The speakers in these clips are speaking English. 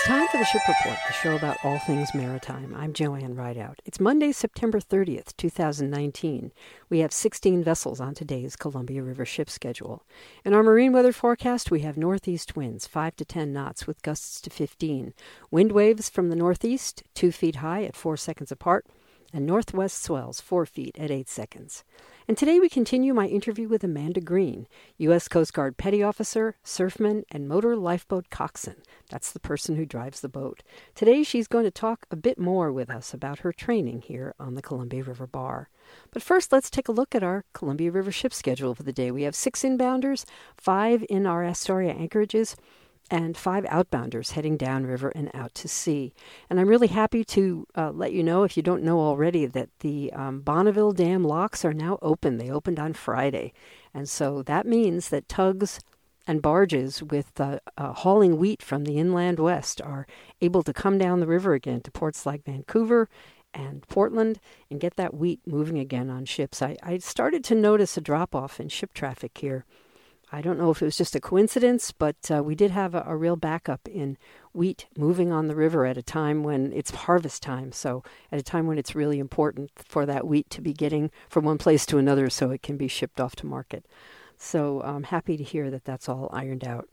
time for the Ship Report, the show about all things maritime. I'm Joanne Rideout. It's Monday, September 30th, 2019. We have 16 vessels on today's Columbia River ship schedule. In our marine weather forecast, we have northeast winds, 5 to 10 knots with gusts to 15. Wind waves from the northeast, 2 feet high at 4 seconds apart, and northwest swells 4 feet at 8 seconds. And today we continue my interview with Amanda Green, U.S. Coast Guard Petty Officer, surfman, and motor lifeboat coxswain. That's the person who drives the boat. Today she's going to talk a bit more with us about her training here on the Columbia River Bar. But first, let's take a look at our Columbia River ship schedule for the day. We have 6 inbounders, 5 in our Astoria anchorages, and 5 outbounders heading downriver and out to sea. And I'm really happy to let you know, if you don't know already, that the Bonneville Dam locks are now open. They opened on Friday. And so that means that tugs and barges with hauling wheat from the inland west are able to come down the river again to ports like Vancouver and Portland and get that wheat moving again on ships. I started to notice a drop-off in ship traffic here. I don't know if it was just a coincidence, but we did have a real backup in wheat moving on the river at a time when it's harvest time. So at a time when it's really important for that wheat to be getting from one place to another so it can be shipped off to market. So I'm happy to hear that that's all ironed out.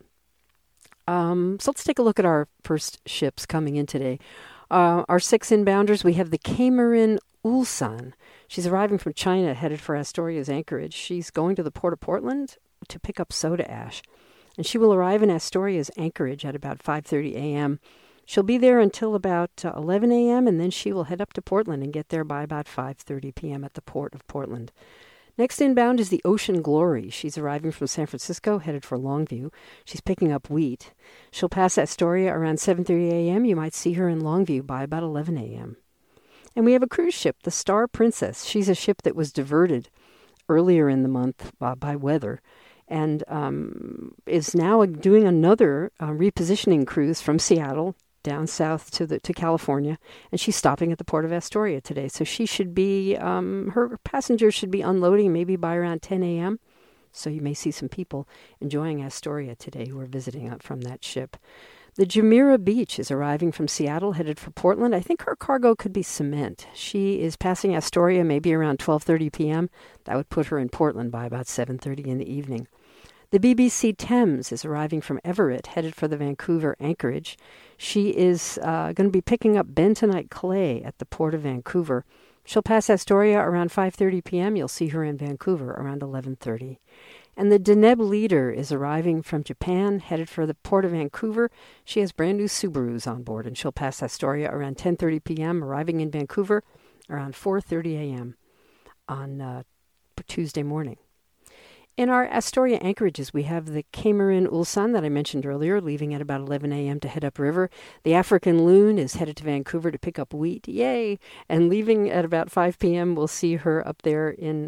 So let's take a look at our first ships coming in today. Our 6 inbounders, we have the Cameron Ulsan. She's arriving from China, headed for Astoria's anchorage. She's going to the Port of Portland to pick up soda ash, and she will arrive in Astoria's anchorage at about 5:30 a.m. She'll be there until about 11 a.m., and then she will head up to Portland and get there by about 5:30 p.m. at the Port of Portland. Next inbound is the Ocean Glory. She's arriving from San Francisco, headed for Longview. She's picking up wheat. She'll pass Astoria around 7:30 a.m. You might see her in Longview by about 11 a.m. And we have a cruise ship, the Star Princess. She's a ship that was diverted earlier in the month by weather, and is now doing another repositioning cruise from Seattle down south to California, and she's stopping at the Port of Astoria today. So she should be, her passengers should be unloading maybe by around 10 a.m., so you may see some people enjoying Astoria today who are visiting out from that ship. The Jumeirah Beach is arriving from Seattle, headed for Portland. I think her cargo could be cement. She is passing Astoria maybe around 12:30 p.m. That would put her in Portland by about 7:30 in the evening. The BBC Thames is arriving from Everett, headed for the Vancouver anchorage. She is going to be picking up bentonite clay at the Port of Vancouver. She'll pass Astoria around 5:30 p.m. You'll see her in Vancouver around 11:30. And the Deneb Leader is arriving from Japan, headed for the Port of Vancouver. She has brand new Subarus on board, and she'll pass Astoria around 10:30 p.m., arriving in Vancouver around 4:30 a.m. on Tuesday morning. In our Astoria anchorages, we have the Cameron Ulsan that I mentioned earlier, leaving at about 11 a.m. to head upriver. The African Loon is headed to Vancouver to pick up wheat. Yay! And leaving at about 5 p.m., we'll see her up there in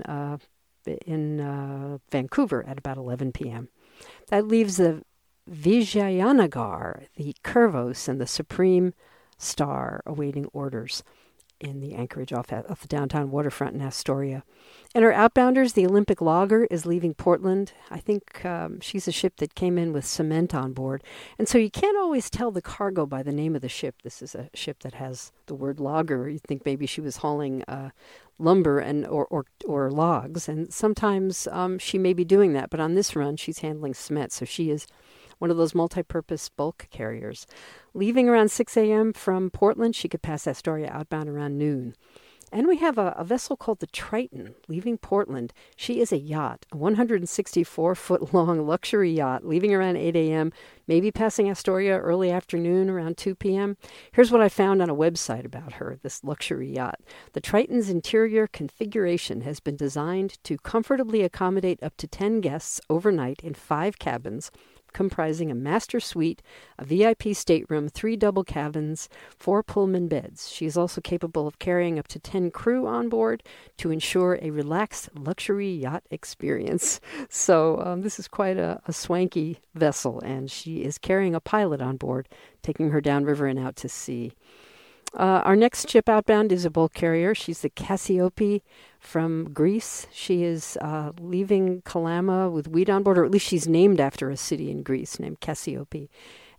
Vancouver at about 11 p.m. That leaves the Vijayanagar, the Curvos, and the Supreme Star awaiting orders in the anchorage off the downtown waterfront in Astoria. And our outbounders, the Olympic Logger, is leaving Portland. I think she's a ship that came in with cement on board. And so you can't always tell the cargo by the name of the ship. This is a ship that has the word logger. You think maybe she was hauling lumber and or logs. And sometimes she may be doing that. But on this run, she's handling cement. So she is one of those multi-purpose bulk carriers. Leaving around 6 a.m. from Portland, she could pass Astoria outbound around noon. And we have a vessel called the Triton leaving Portland. She is a yacht, a 164-foot-long luxury yacht, leaving around 8 a.m., maybe passing Astoria early afternoon around 2 p.m. Here's what I found on a website about her, this luxury yacht. The Triton's interior configuration has been designed to comfortably accommodate up to 10 guests overnight in 5 cabins, comprising a master suite, a VIP stateroom, 3 double cabins, 4 Pullman beds. She is also capable of carrying up to 10 crew on board to ensure a relaxed luxury yacht experience. So this is quite a swanky vessel, and she is carrying a pilot on board, taking her downriver and out to sea. Our next ship outbound is a bulk carrier. She's the Cassiope from Greece. She is leaving Kalama with wheat on board, or at least she's named after a city in Greece named Cassiope.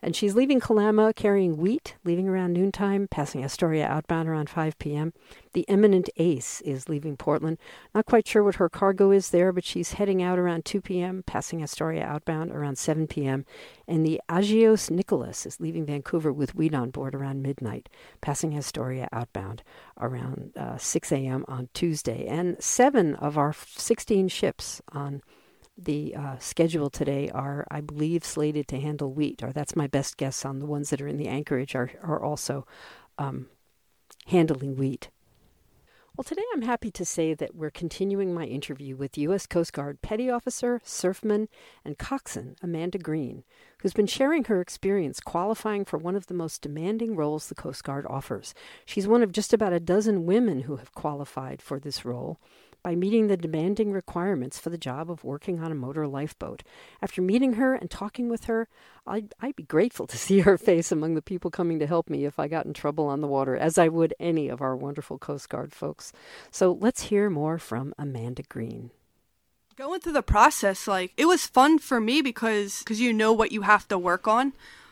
And she's leaving Kalama carrying wheat, leaving around noontime, passing Astoria outbound around 5 p.m. The Eminent Ace is leaving Portland. Not quite sure what her cargo is there, but she's heading out around 2 p.m., passing Astoria outbound around 7 p.m. And the Agios Nicholas is leaving Vancouver with wheat on board around midnight, passing Astoria outbound around 6 a.m. on Tuesday. And 7 of our 16 ships on the schedule today are, I believe, slated to handle wheat, or that's my best guess on the ones that are in the anchorage are also handling wheat. Well, today I'm happy to say that we're continuing my interview with U.S. Coast Guard Petty Officer, Surfman, and Coxswain Amanda Green, who's been sharing her experience qualifying for one of the most demanding roles the Coast Guard offers. She's one of just about a dozen women who have qualified for this role by meeting the demanding requirements for the job of working on a motor lifeboat. After meeting her and talking with her, I'd be grateful to see her face among the people coming to help me if I got in trouble on the water, as I would any of our wonderful Coast Guard folks. So let's hear more from Amanda Green. Going through the process, it was fun for me because you know what you have to work on.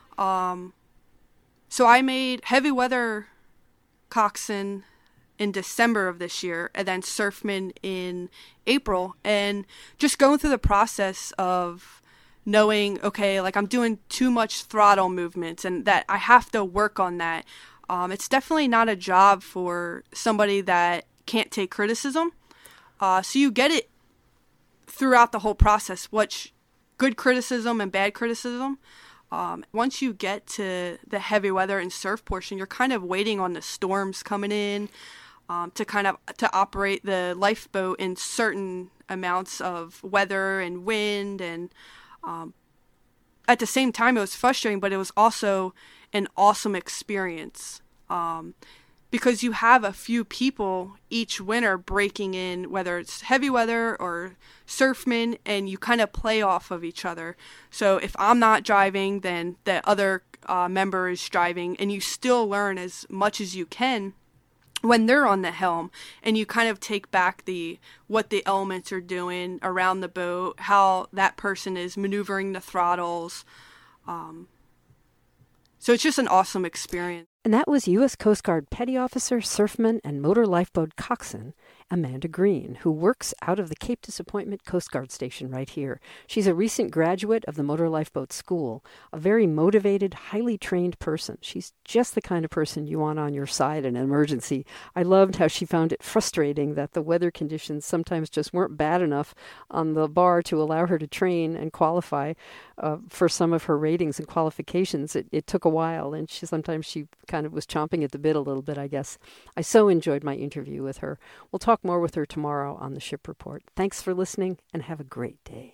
So I made heavy weather coxswain in December of this year, and then surfman in April, and just going through the process of knowing, okay, I'm doing too much throttle movements and that I have to work on that. It's definitely not a job for somebody that can't take criticism. So you get it throughout the whole process, which good criticism and bad criticism. Once you get to the heavy weather and surf portion, you're kind of waiting on the storms coming in, to operate the lifeboat in certain amounts of weather and wind, and at the same time it was frustrating, but it was also an awesome experience because you have a few people each winter breaking in, whether it's heavy weather or surfmen, and you kind of play off of each other. So if I'm not driving, then the other member is driving, and you still learn as much as you can when they're on the helm, and you kind of take back what the elements are doing around the boat, how that person is maneuvering the throttles. So it's just an awesome experience. And that was U.S. Coast Guard Petty Officer, Surfman, and Motor Lifeboat Coxswain Amanda Green, who works out of the Cape Disappointment Coast Guard Station right here. She's a recent graduate of the Motor Lifeboat School, a very motivated, highly trained person. She's just the kind of person you want on your side in an emergency. I loved how she found it frustrating that the weather conditions sometimes just weren't bad enough on the bar to allow her to train and qualify for some of her ratings and qualifications. It took a while, and sometimes she kind of was chomping at the bit a little bit, I guess. I so enjoyed my interview with her. We'll talk more with her tomorrow on the Ship Report. Thanks for listening, and have a great day.